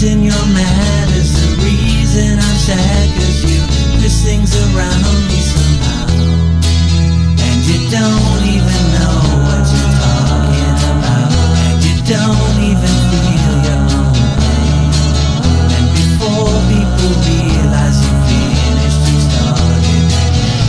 pretend you're mad is the reason I'm sad, 'cause you twist things around me somehow, and you don't even know what you're talking about, and you don't even feel your own pain. And before people realize you finished, you started again.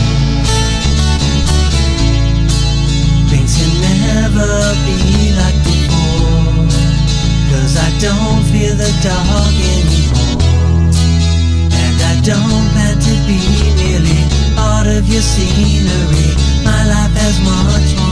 Things can never be like before, 'cause I don't feel the dark anymore, and I don't plan to be merely part of your scenery. My life has much more